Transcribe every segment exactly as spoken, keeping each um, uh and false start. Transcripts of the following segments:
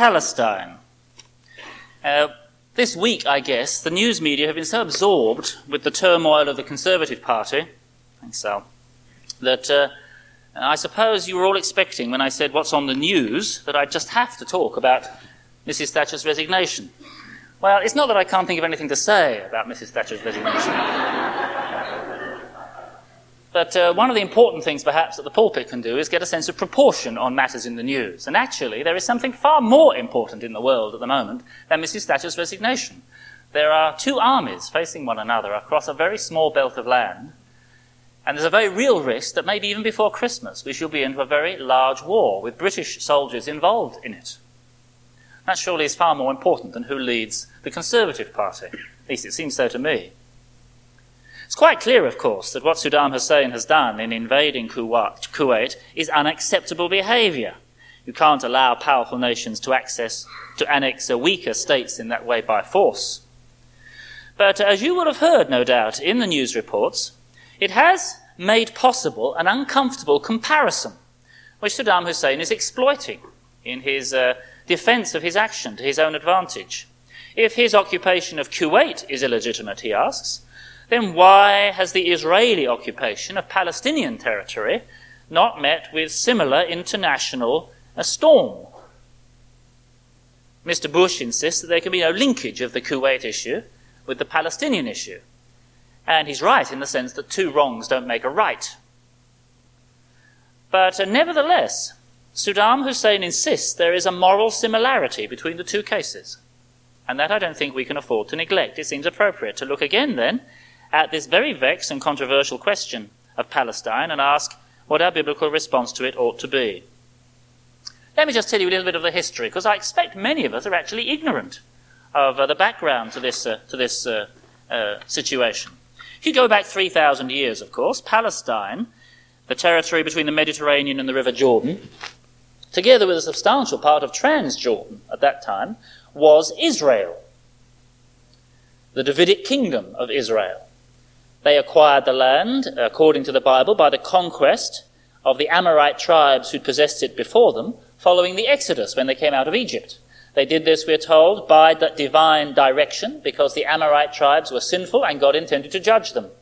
Palestine. Uh, this week, I guess, the news media have been so absorbed with the turmoil of the Conservative Party, thanks Sal, that uh, I suppose you were all expecting when I said what's on the news that I'd just have to talk about Missus Thatcher's resignation. Well, it's not that I can't think of anything to say about Missus Thatcher's resignation. But uh, one of the important things perhaps that the pulpit can do is get a sense of proportion on matters in the news. And actually, there is something far more important in the world at the moment than Missus Thatcher's resignation. There are two armies facing one another across a very small belt of land, and there's a very real risk that maybe even before Christmas we shall be into a very large war with British soldiers involved in it. That surely is far more important than who leads the Conservative Party. At least it seems so to me. It's quite clear, of course, that what Saddam Hussein has done in invading Kuwait is unacceptable behaviour. You can't allow powerful nations to access, to annex weaker states in that way by force. But as you will have heard, no doubt, in the news reports, it has made possible an uncomfortable comparison, which Saddam Hussein is exploiting in his uh, defence of his action to his own advantage. If his occupation of Kuwait is illegitimate, he asks, then why has the Israeli occupation of Palestinian territory not met with similar international uh, storm? Mister Bush insists that there can be no linkage of the Kuwait issue with the Palestinian issue. And he's right in the sense that two wrongs don't make a right. But uh, nevertheless, Saddam Hussein insists there is a moral similarity between the two cases. And that I don't think we can afford to neglect. It seems appropriate to look again then at this very vexed and controversial question of Palestine and ask what our biblical response to it ought to be. Let me just tell you a little bit of the history, because I expect many of us are actually ignorant of uh, the background to this, uh, to this uh, uh, situation. If you go back three thousand years, of course, Palestine, the territory between the Mediterranean and the River Jordan, together with a substantial part of Transjordan at that time, was Israel, the Davidic kingdom of Israel. They acquired the land, according to the Bible, by the conquest of the Amorite tribes who'd possessed it before them, following the Exodus when they came out of Egypt. They did this, we're told, by that divine direction, because the Amorite tribes were sinful and God intended to judge them.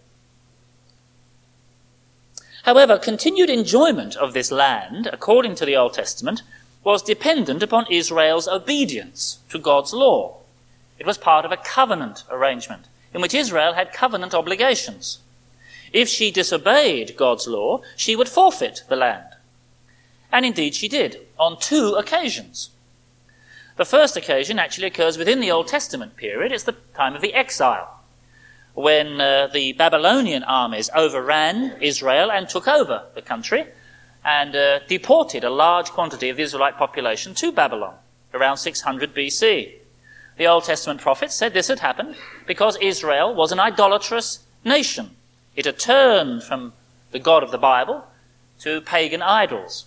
However, continued enjoyment of this land, according to the Old Testament, was dependent upon Israel's obedience to God's law. It was part of a covenant arrangement in which Israel had covenant obligations. If she disobeyed God's law, she would forfeit the land. And indeed she did, on two occasions. The first occasion actually occurs within the Old Testament period. It's the time of the exile, when uh, the Babylonian armies overran Israel and took over the country and uh, deported a large quantity of the Israelite population to Babylon around six hundred B C. The Old Testament prophets said this had happened because Israel was an idolatrous nation. It had turned from the God of the Bible to pagan idols.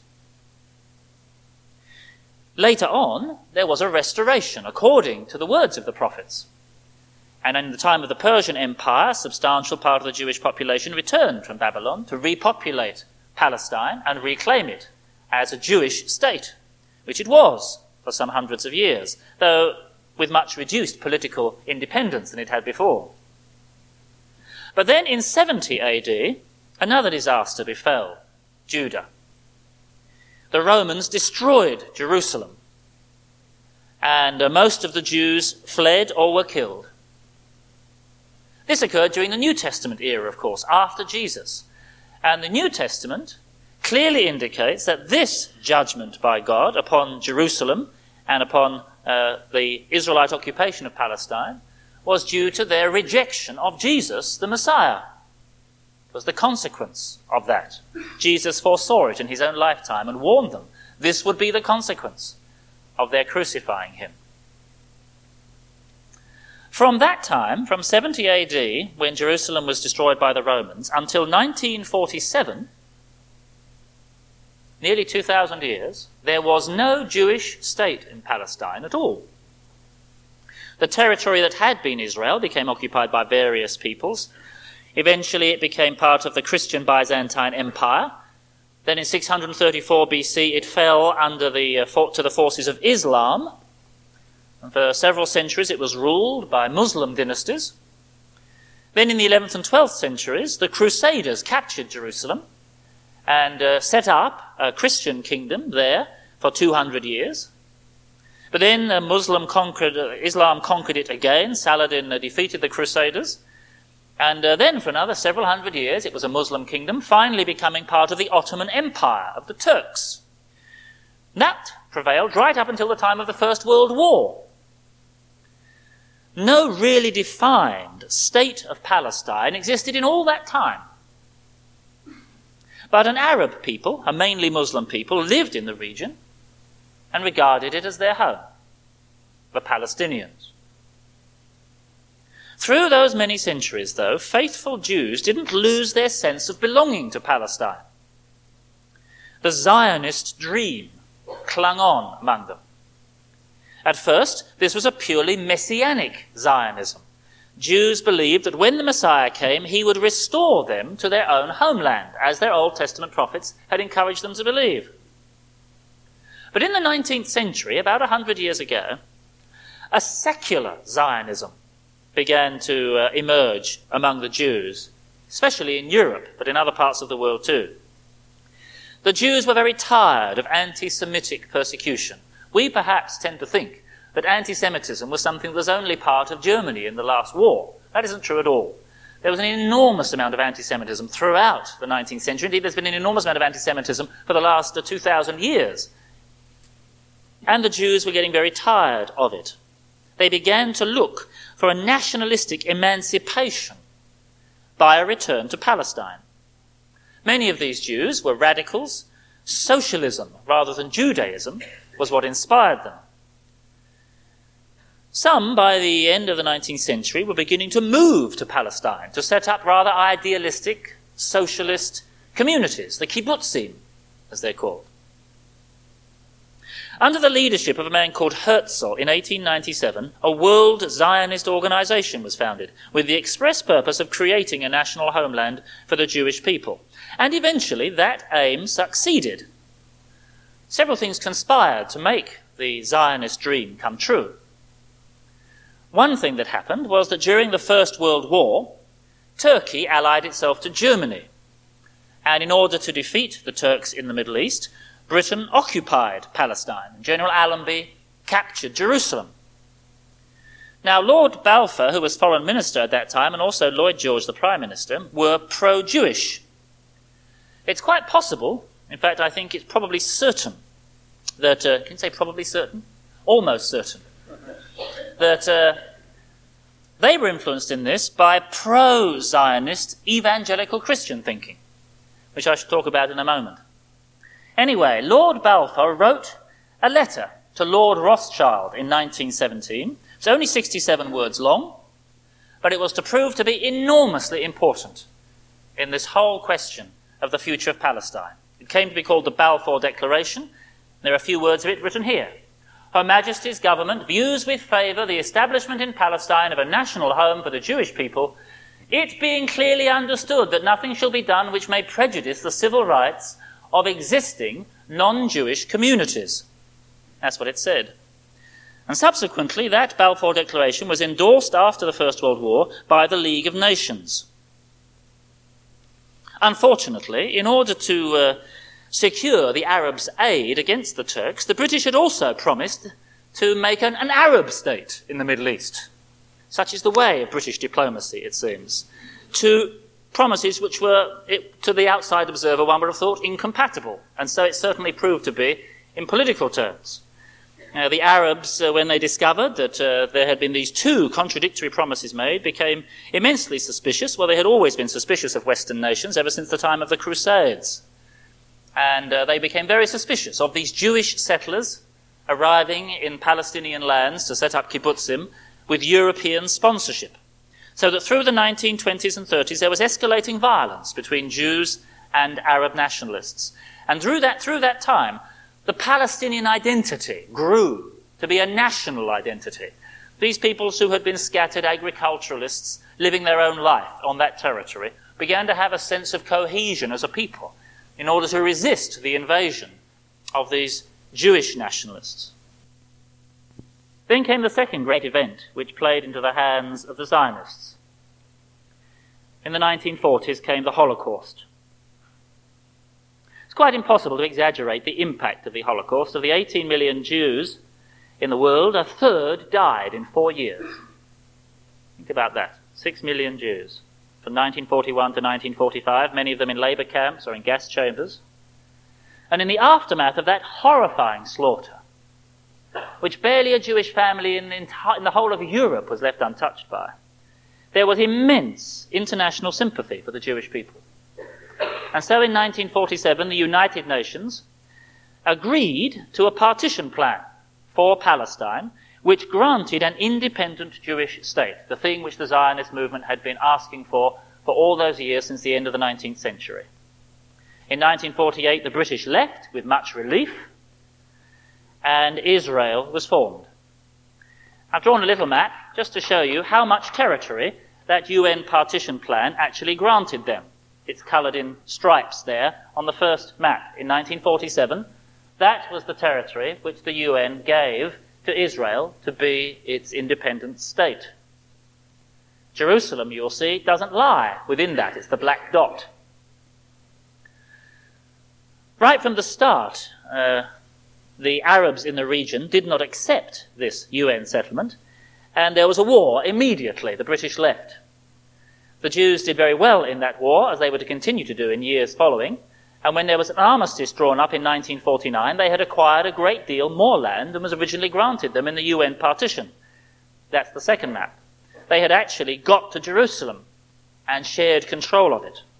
Later on, there was a restoration according to the words of the prophets. And in the time of the Persian Empire, a substantial part of the Jewish population returned from Babylon to repopulate Palestine and reclaim it as a Jewish state, which it was for some hundreds of years, though with much reduced political independence than it had before. But then in seventy A D, another disaster befell Judah. The Romans destroyed Jerusalem, and uh, most of the Jews fled or were killed. This occurred during the New Testament era, of course, after Jesus. And the New Testament clearly indicates that this judgment by God upon Jerusalem and upon uh, the Israelite occupation of Palestine was due to their rejection of Jesus, the Messiah. It was the consequence of that. Jesus foresaw it in his own lifetime and warned them this would be the consequence of their crucifying him. From that time, from seventy A D, when Jerusalem was destroyed by the Romans, until nineteen forty-seven, nearly two thousand years, there was no Jewish state in Palestine at all. The territory that had been Israel became occupied by various peoples. Eventually it became part of the Christian Byzantine Empire, Then in six hundred thirty-four B C it fell under the, uh, for, to the forces of Islam. And for several centuries it was ruled by Muslim dynasties. Then in the eleventh and twelfth centuries the Crusaders captured Jerusalem and uh, set up a Christian kingdom there for two hundred years. But then uh, Muslim conquered, uh, Islam conquered it again. Saladin uh, defeated the Crusaders. And uh, then for another several hundred years it was a Muslim kingdom, finally becoming part of the Ottoman Empire of the Turks. That prevailed right up until the time of the First World War. No really defined state of Palestine existed in all that time. But an Arab people, a mainly Muslim people, lived in the region and regarded it as their home, the Palestinians. Through those many centuries, though, faithful Jews didn't lose their sense of belonging to Palestine. The Zionist dream clung on among them. At first, this was a purely messianic Zionism. Jews believed that when the Messiah came, he would restore them to their own homeland, as their Old Testament prophets had encouraged them to believe. But in the nineteenth century, about a hundred years ago, a secular Zionism began to uh, emerge among the Jews, especially in Europe, but in other parts of the world too. The Jews were very tired of anti-Semitic persecution. We perhaps tend to think that anti-Semitism was something that was only part of Germany in the last war. That isn't true at all. There was an enormous amount of anti-Semitism throughout the nineteenth century. Indeed, there's been an enormous amount of anti-Semitism for the last uh, two thousand years. And the Jews were getting very tired of it. They began to look for a nationalistic emancipation by a return to Palestine. Many of these Jews were radicals. Socialism, rather than Judaism, was what inspired them. Some, by the end of the nineteenth century, were beginning to move to Palestine, to set up rather idealistic, socialist communities, the kibbutzim, as they're called. Under the leadership of a man called Herzl in eighteen ninety-seven, a World Zionist organization was founded with the express purpose of creating a national homeland for the Jewish people. And eventually that aim succeeded. Several things conspired to make the Zionist dream come true. One thing that happened was that during the First World War, Turkey allied itself to Germany. And in order to defeat the Turks in the Middle East, Britain occupied Palestine. General Allenby captured Jerusalem. Now, Lord Balfour, who was foreign minister at that time, and also Lloyd George, the prime minister, were pro-Jewish. It's quite possible, in fact, I think it's probably certain, that, uh, can you say probably certain? Almost certain. That uh, they were influenced in this by pro-Zionist evangelical Christian thinking, which I shall talk about in a moment. Anyway, Lord Balfour wrote a letter to Lord Rothschild in nineteen seventeen. It's only sixty-seven words long, but it was to prove to be enormously important in this whole question of the future of Palestine. It came to be called the Balfour Declaration. There are a few words of it written here. Her Majesty's government views with favour the establishment in Palestine of a national home for the Jewish people, it being clearly understood that nothing shall be done which may prejudice the civil rights of existing non-Jewish communities. That's what it said. And subsequently, that Balfour Declaration was endorsed after the First World War by the League of Nations. Unfortunately, in order to uh, secure the Arabs' aid against the Turks, the British had also promised to make an, an Arab state in the Middle East. Such is the way of British diplomacy, it seems. To promises which were, it, to the outside observer, one would have thought incompatible. And so it certainly proved to be in political terms. Uh, the Arabs, uh, when they discovered that uh, there had been these two contradictory promises made, became immensely suspicious. Well, they had always been suspicious of Western nations ever since the time of the Crusades. And uh, they became very suspicious of these Jewish settlers arriving in Palestinian lands to set up kibbutzim with European sponsorship. So that through the nineteen twenties and thirties there was escalating violence between Jews and Arab nationalists. And through that, through that time, the Palestinian identity grew to be a national identity. These peoples who had been scattered agriculturalists living their own life on that territory began to have a sense of cohesion as a people. in order to resist the invasion of these Jewish nationalists. Then came the second great event, which played into the hands of the Zionists. In the nineteen forties came the Holocaust. It's quite impossible to exaggerate the impact of the Holocaust. Of the eighteen million Jews in the world, a third died in four years. Think about that. Six million Jews. From nineteen forty-one to nineteen forty-five, many of them in labour camps or in gas chambers. And in the aftermath of that horrifying slaughter, which barely a Jewish family in the, enti- in the whole of Europe was left untouched by, there was immense international sympathy for the Jewish people. And so in nineteen forty-seven, the United Nations agreed to a partition plan for Palestine, which granted an independent Jewish state, the thing which the Zionist movement had been asking for for all those years since the end of the nineteenth century. In nineteen forty-eight, the British left with much relief, and Israel was formed. I've drawn a little map just to show you how much territory that U N partition plan actually granted them. It's coloured in stripes there on the first map. In nineteen forty-seven, that was the territory which the U N gave to Israel to be its independent state. Jerusalem, you'll see, doesn't lie within that. It's the black dot. Right from the start, uh, the Arabs in the region did not accept this U N settlement, and there was a war immediately. The British left. The Jews did very well in that war, as they were to continue to do in years following, and when there was an armistice drawn up in nineteen forty-nine, they had acquired a great deal more land than was originally granted them in the U N partition. That's the second map. They had actually got to Jerusalem and shared control of it.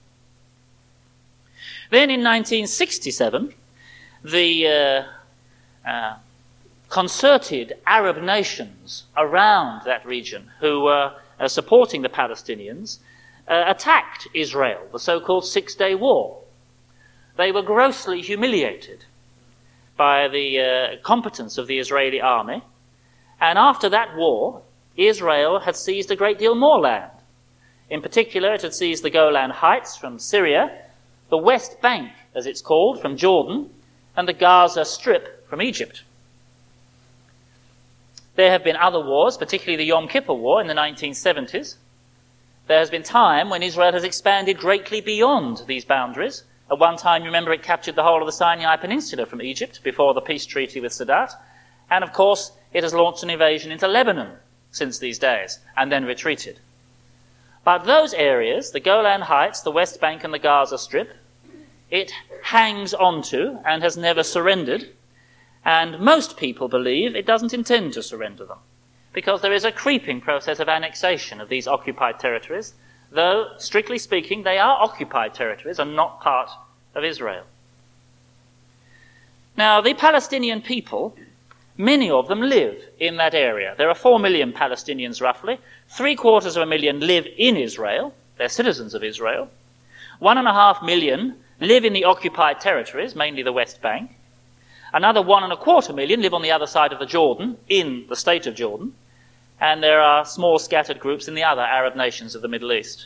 Then in nineteen sixty-seven, the uh, uh, concerted Arab nations around that region who were uh, supporting the Palestinians uh, attacked Israel, the so-called Six-Day War. They were grossly humiliated by the uh, competence of the Israeli army, and after that war, Israel had seized a great deal more land. In particular, it had seized the Golan Heights from Syria, the West Bank, as it's called, from Jordan, and the Gaza Strip from Egypt. There have been other wars, particularly the Yom Kippur War in the nineteen seventies. There has been time when Israel has expanded greatly beyond these boundaries. At one time, you remember, it captured the whole of the Sinai Peninsula from Egypt before the peace treaty with Sadat. And of course, it has launched an invasion into Lebanon since these days, and then retreated. But those areas, the Golan Heights, the West Bank and the Gaza Strip, it hangs onto and has never surrendered. And most people believe it doesn't intend to surrender them, because there is a creeping process of annexation of these occupied territories, though, strictly speaking, they are occupied territories and not part of Israel. Now, the Palestinian people, many of them live in that area. There are four million Palestinians, roughly. Three quarters of a million live in Israel. They're citizens of Israel. One and a half million live in the occupied territories, mainly the West Bank. Another one and a quarter million live on the other side of the Jordan, in the state of Jordan. And there are small scattered groups in the other Arab nations of the Middle East.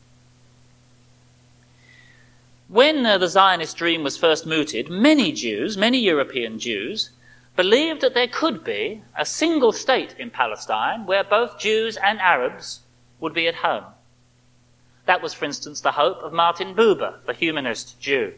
When uh, the Zionist dream was first mooted, many Jews, many European Jews, believed that there could be a single state in Palestine where both Jews and Arabs would be at home. That was, for instance, the hope of Martin Buber, the humanist Jew.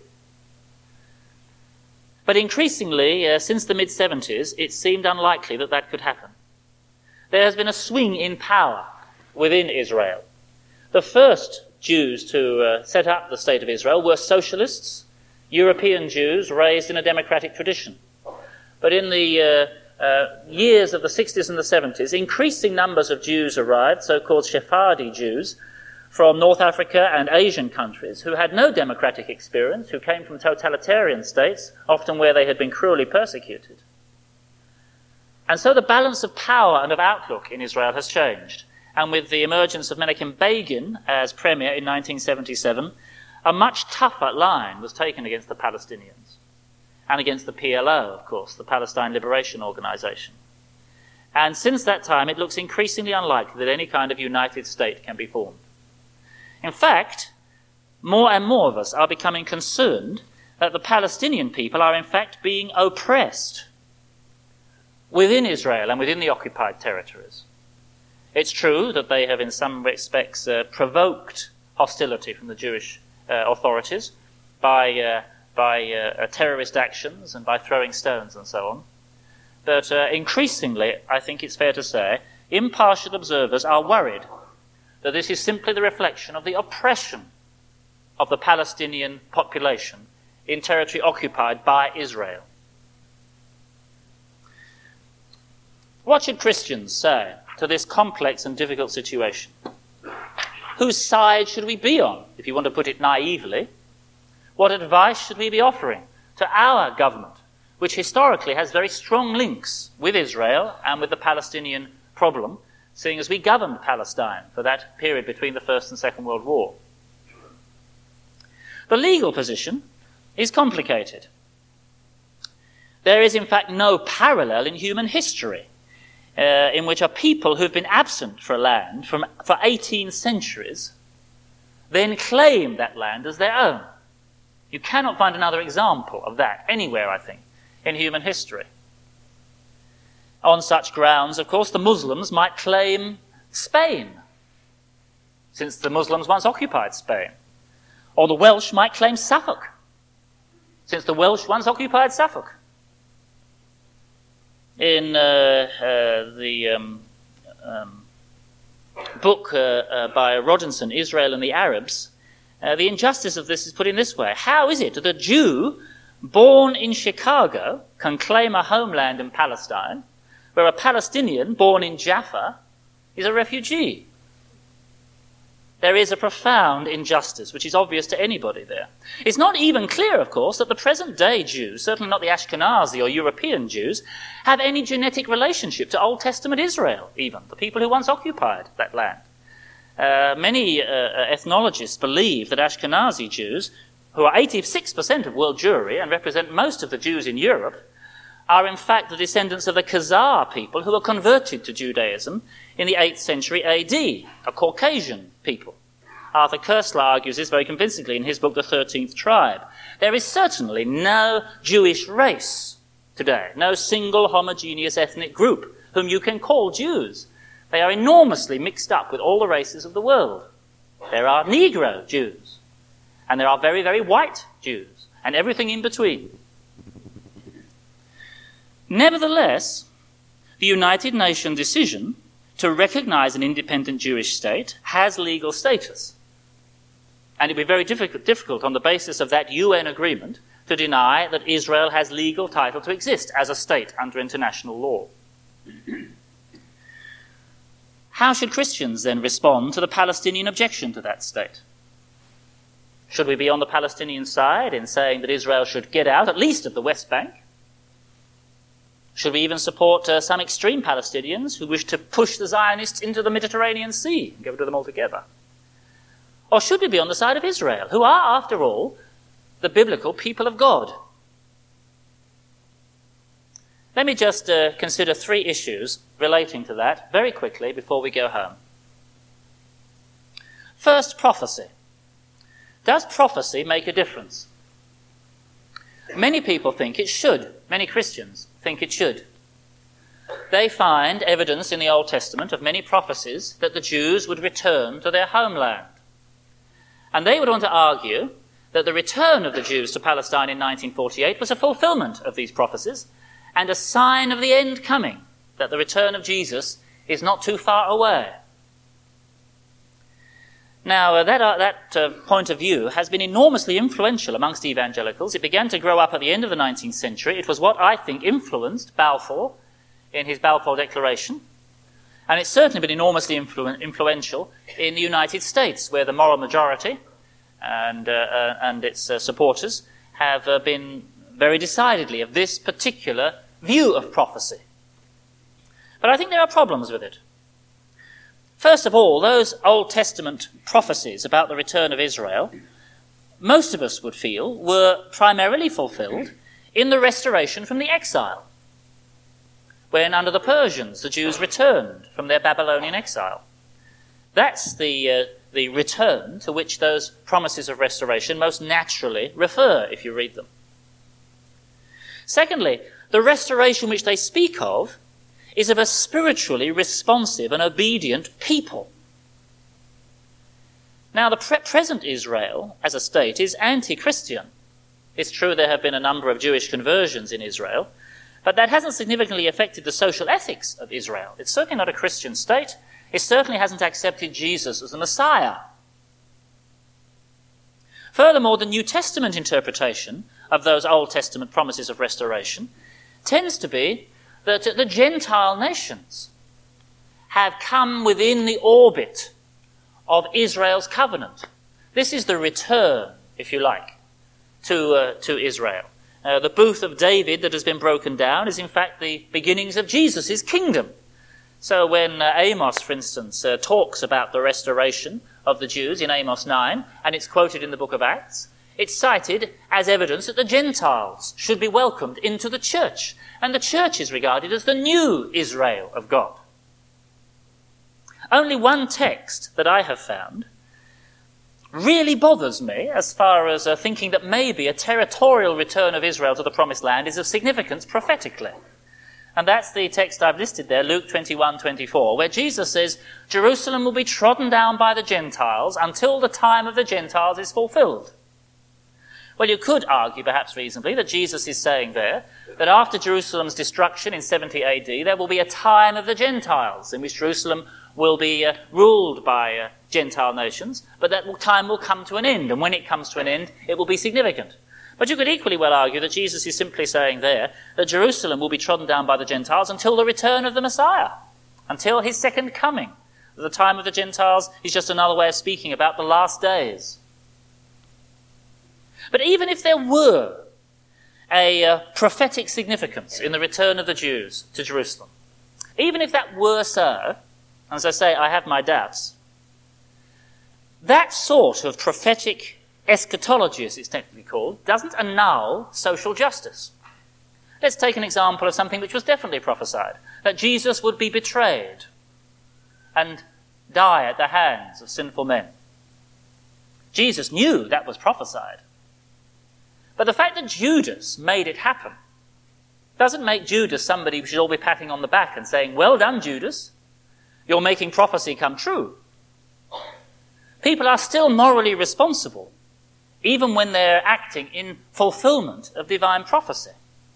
But increasingly, uh, since the mid-seventies, it seemed unlikely that that could happen. There has been a swing in power within Israel. The first Jews to uh, set up the State of Israel were socialists, European Jews raised in a democratic tradition. But in the uh, uh, years of the sixties and the seventies, increasing numbers of Jews arrived, so-called Sephardi Jews, from North Africa and Asian countries, who had no democratic experience, who came from totalitarian states, often where they had been cruelly persecuted. And so the balance of power and of outlook in Israel has changed. And with the emergence of Menachem Begin as premier in nineteen seventy-seven, a much tougher line was taken against the Palestinians. And against the P L O, of course, the Palestine Liberation Organization. And since that time, it looks increasingly unlikely that any kind of united state can be formed. In fact, more and more of us are becoming concerned that the Palestinian people are in fact being oppressed within Israel and within the occupied territories. It's true that they have in some respects uh, provoked hostility from the Jewish uh, authorities by, uh, by uh, terrorist actions and by throwing stones and so on. But uh, increasingly, I think it's fair to say, impartial observers are worried that this is simply the reflection of the oppression of the Palestinian population in territory occupied by Israel. What should Christians say to this complex and difficult situation? Whose side should we be on, if you want to put it naively? What advice should we be offering to our government, which historically has very strong links with Israel and with the Palestinian problem, seeing as we governed Palestine for that period between the First and Second World War? The legal position is complicated. There is, in fact, no parallel in human history uh, in which a people who've been absent for a land from, for eighteen centuries then claim that land as their own. You cannot find another example of that anywhere, I think, in human history. On such grounds, of course, the Muslims might claim Spain, since the Muslims once occupied Spain. Or the Welsh might claim Suffolk, since the Welsh once occupied Suffolk. In uh, uh, the um, um, book uh, uh, by Rodinson, Israel and the Arabs, uh, the injustice of this is put in this way. How is it that a Jew born in Chicago can claim a homeland in Palestine, where a Palestinian born in Jaffa is a refugee? There is a profound injustice, which is obvious to anybody there. It's not even clear, of course, that the present-day Jews, certainly not the Ashkenazi or European Jews, have any genetic relationship to Old Testament Israel, even, the people who once occupied that land. Uh, many uh, ethnologists believe that Ashkenazi Jews, who are eighty-six percent of world Jewry and represent most of the Jews in Europe, are in fact the descendants of the Khazar people who were converted to Judaism in the eighth century A D, a Caucasian people. Arthur Koestler argues this very convincingly in his book, The Thirteenth Tribe. There is certainly no Jewish race today, no single homogeneous ethnic group whom you can call Jews. They are enormously mixed up with all the races of the world. There are Negro Jews, and there are very, very white Jews, and everything in between. Nevertheless, the United Nations decision to recognize an independent Jewish state has legal status. And it would be very difficult, difficult on the basis of that U N agreement to deny that Israel has legal title to exist as a state under international law. How should Christians then respond to the Palestinian objection to that state? Should we be on the Palestinian side in saying that Israel should get out, at least of the West Bank? Should we even support uh, some extreme Palestinians who wish to push the Zionists into the Mediterranean Sea and get rid of them altogether? Or should we be on the side of Israel, who are, after all, the biblical people of God? Let me just uh, consider three issues relating to that very quickly before we go home. First, prophecy. Does prophecy make a difference? Many people think it should. Many Christians think it should. They find evidence in the Old Testament of many prophecies that the Jews would return to their homeland. And they would want to argue that the return of the Jews to Palestine in nineteen forty-eight was a fulfillment of these prophecies and a sign of the end coming, that the return of Jesus is not too far away. Now, uh, that, uh, that uh, point of view has been enormously influential amongst evangelicals. It began to grow up at the end of the nineteenth century. It was what I think influenced Balfour in his Balfour Declaration. And it's certainly been enormously influ- influential in the United States, where the moral majority and, uh, uh, and its uh, supporters have uh, been very decidedly of this particular view of prophecy. But I think there are problems with it. First of all, those Old Testament prophecies about the return of Israel, most of us would feel, were primarily fulfilled in the restoration from the exile, when under the Persians the Jews returned from their Babylonian exile. That's the, uh, the return to which those promises of restoration most naturally refer, if you read them. Secondly, the restoration which they speak of is of a spiritually responsive and obedient people. Now, the pre- present Israel, as a state, is anti-Christian. It's true there have been a number of Jewish conversions in Israel, but that hasn't significantly affected the social ethics of Israel. It's certainly not a Christian state. It certainly hasn't accepted Jesus as the Messiah. Furthermore, the New Testament interpretation of those Old Testament promises of restoration tends to be that the Gentile nations have come within the orbit of Israel's covenant. This is the return, if you like, to, uh, to Israel. Uh, the booth of David that has been broken down is in fact the beginnings of Jesus' kingdom. So when uh, Amos, for instance, uh, talks about the restoration of the Jews in Amos nine, and it's quoted in the book of Acts, it's cited as evidence that the Gentiles should be welcomed into the church, and the church is regarded as the new Israel of God. Only one text that I have found really bothers me as far as uh, thinking that maybe a territorial return of Israel to the Promised Land is of significance prophetically. And that's the text I've listed there, Luke twenty-one twenty-four, where Jesus says, Jerusalem will be trodden down by the Gentiles until the time of the Gentiles is fulfilled. Well, you could argue, perhaps reasonably, that Jesus is saying there that after Jerusalem's destruction in seventy A D, there will be a time of the Gentiles in which Jerusalem will be uh, ruled by uh, Gentile nations, but that time will come to an end, and when it comes to an end, it will be significant. But you could equally well argue that Jesus is simply saying there that Jerusalem will be trodden down by the Gentiles until the return of the Messiah, until his second coming. The time of the Gentiles is just another way of speaking about the last days. But even if there were a uh, prophetic significance in the return of the Jews to Jerusalem, even if that were so, and as I say, I have my doubts, that sort of prophetic eschatology, as it's technically called, doesn't annul social justice. Let's take an example of something which was definitely prophesied, that Jesus would be betrayed and die at the hands of sinful men. Jesus knew that was prophesied. But the fact that Judas made it happen doesn't make Judas somebody we should all be patting on the back and saying, well done, Judas, you're making prophecy come true. People are still morally responsible, even when they're acting in fulfillment of divine prophecy.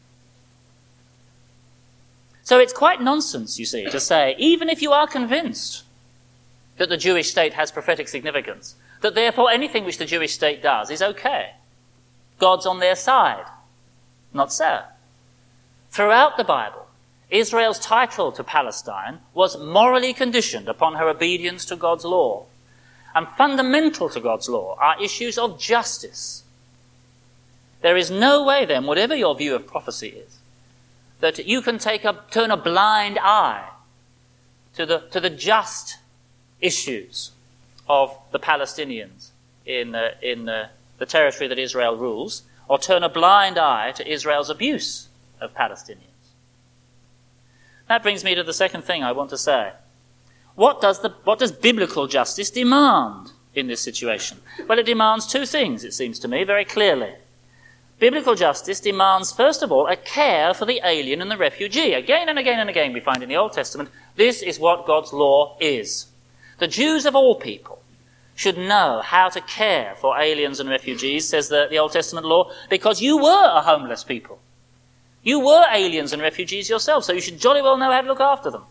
So it's quite nonsense, you see, to say, even if you are convinced that the Jewish state has prophetic significance, that therefore anything which the Jewish state does is okay. God's on their side. Not so. Throughout the Bible, Israel's title to Palestine was morally conditioned upon her obedience to God's law. And fundamental to God's law are issues of justice. There is no way then, whatever your view of prophecy is, that you can take a, turn a blind eye to the, to the just issues of the Palestinians in, uh, in uh, the territory that Israel rules, or turn a blind eye to Israel's abuse of Palestinians. That brings me to the second thing I want to say. What does the, what does biblical justice demand in this situation? Well, it demands two things, it seems to me, very clearly. Biblical justice demands, first of all, a care for the alien and the refugee. Again and again and again we find in the Old Testament, this is what God's law is. The Jews of all people should know how to care for aliens and refugees, says the, the Old Testament law, because you were a homeless people. You were aliens and refugees yourself, so you should jolly well know how to look after them.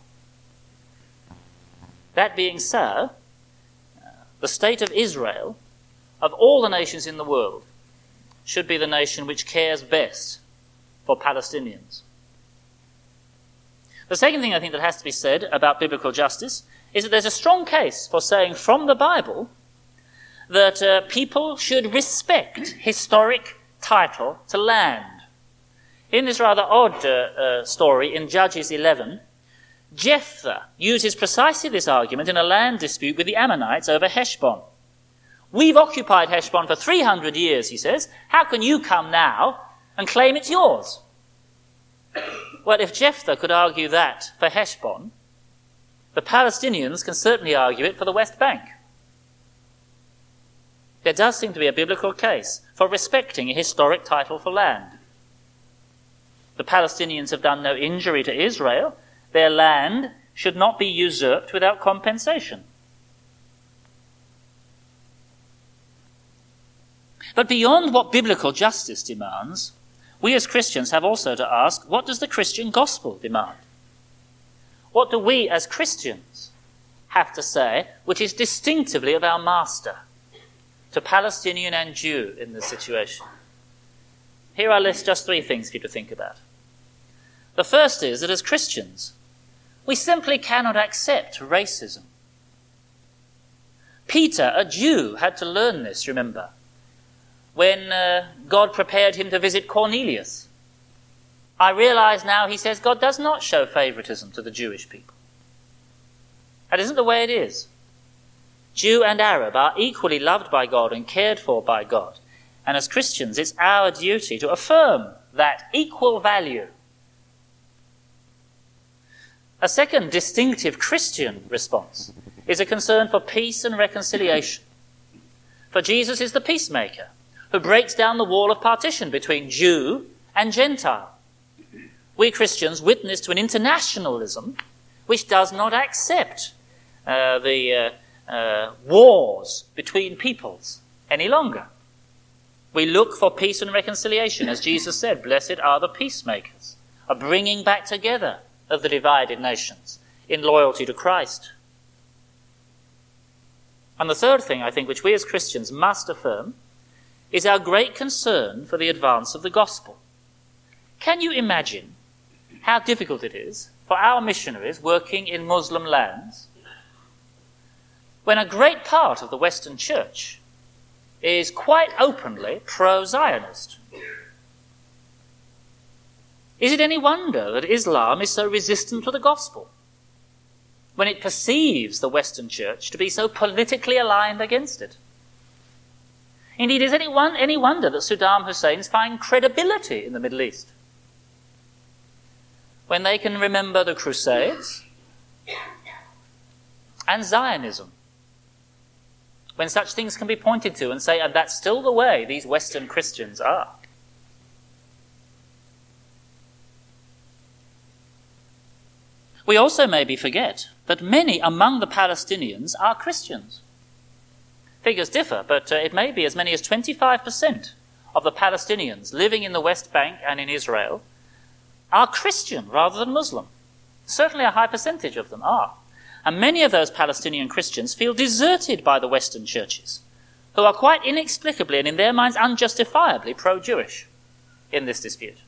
That being so, uh, the state of Israel, of all the nations in the world, should be the nation which cares best for Palestinians. The second thing I think that has to be said about biblical justice is that there's a strong case for saying from the Bible that uh, people should respect historic title to land. In this rather odd uh, uh, story in Judges eleven, Jephthah uses precisely this argument in a land dispute with the Ammonites over Heshbon. We've occupied Heshbon for three hundred years, he says. How can you come now and claim it's yours? Well, if Jephthah could argue that for Heshbon, the Palestinians can certainly argue it for the West Bank. there does seem to be a biblical case for respecting a historic title for land. The Palestinians have done no injury to Israel. Their land should not be usurped without compensation. But beyond what biblical justice demands, we as Christians have also to ask, what does the Christian gospel demand? What do we as Christians have to say which is distinctively of our master to Palestinian and Jew in this situation? Here I list just three things for you to think about. The first is that as Christians, we simply cannot accept racism. Peter, a Jew, had to learn this, remember, when uh, God prepared him to visit Cornelius. I realize now, he says, God does not show favoritism to the Jewish people. That isn't the way it is. Jew and Arab are equally loved by God and cared for by God. And as Christians, it's our duty to affirm that equal value. A second distinctive Christian response is a concern for peace and reconciliation. For Jesus is the peacemaker who breaks down the wall of partition between Jew and Gentile. We Christians witness to an internationalism which does not accept uh, the uh, uh, wars between peoples any longer. We look for peace and reconciliation. As Jesus said, blessed are the peacemakers, a bringing back together of the divided nations in loyalty to Christ. And the third thing, I think, which we as Christians must affirm is our great concern for the advance of the gospel. Can you imagine how difficult it is for our missionaries working in Muslim lands when a great part of the Western Church is quite openly pro-Zionist? Is it any wonder that Islam is so resistant to the gospel when it perceives the Western Church to be so politically aligned against it? Indeed, is it any, one, any wonder that Saddam Hussein's find credibility in the Middle East when they can remember the Crusades and Zionism, when such things can be pointed to and say, and that's still the way these Western Christians are? We also maybe forget that many among the Palestinians are Christians. Figures differ, but uh, it may be as many as twenty-five percent of the Palestinians living in the West Bank and in Israel are Christian rather than Muslim. Certainly a high percentage of them are. And many of those Palestinian Christians feel deserted by the Western churches, who are quite inexplicably and in their minds unjustifiably pro-Jewish in this dispute.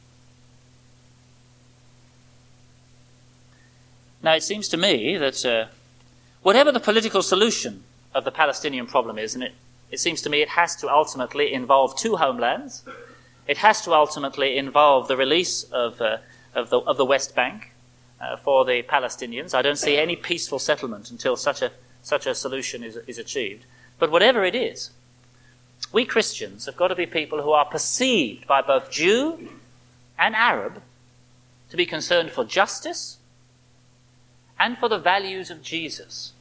Now, it seems to me that uh, whatever the political solution of the Palestinian problem is, and it, it seems to me it has to ultimately involve two homelands. It has to ultimately involve the release of, uh, of, the, of the West Bank uh, for the Palestinians. I don't see any peaceful settlement until such a, such a solution is, is achieved. But whatever it is, we Christians have got to be people who are perceived by both Jew and Arab to be concerned for justice and for the values of Jesus.